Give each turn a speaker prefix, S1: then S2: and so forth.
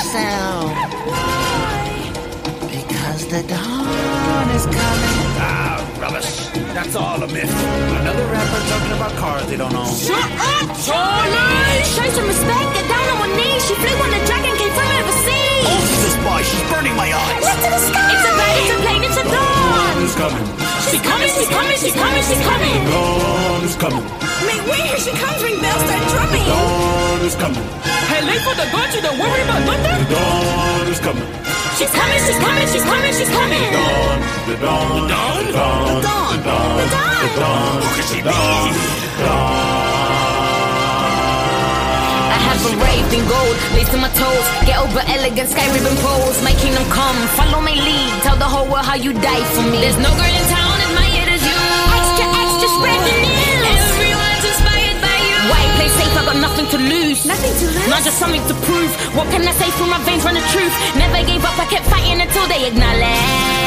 S1: yourself. Because the dawn is coming.
S2: Ah, rubbish. That's all a myth. Another rapper talking about cars they don't own.
S3: Shut up, Charlie!
S4: Show some respect, get down on one knee. She flew on a dragon, came from overseas.
S2: Oh, she's a spy. She's burning my eyes.
S4: Look to the sky. It's a bird, it's a plane, it's a
S2: The
S4: dawn.
S2: dawn is coming.
S4: She's coming, she's coming, she's coming, she's coming.
S2: The dawn is coming.
S3: Mate, wait, here she comes, ring bells, start drumming.
S2: The dawn is coming.
S3: Hey, late for the gun, you don't worry about nothing.
S2: The dawn is coming.
S4: She's coming, she's coming, she's coming, she's coming.
S2: The dawn, the dawn, the dawn, the dawn, the dawn, the dawn. Who could she be?
S4: I have a rave in gold, lace in my toes. Get over elegant sky ribbon pose. My kingdom come, follow my lead. Tell the whole world how you died for me. There's no girl in town as my hit as you. Extra, extra, spread the news. Everyone's inspired by you. Why play safe? I got nothing to lose.
S3: Nothing to lose?
S4: Not just something to prove. What can I say? Through my veins run the truth. Never gave up, I kept fighting until they acknowledge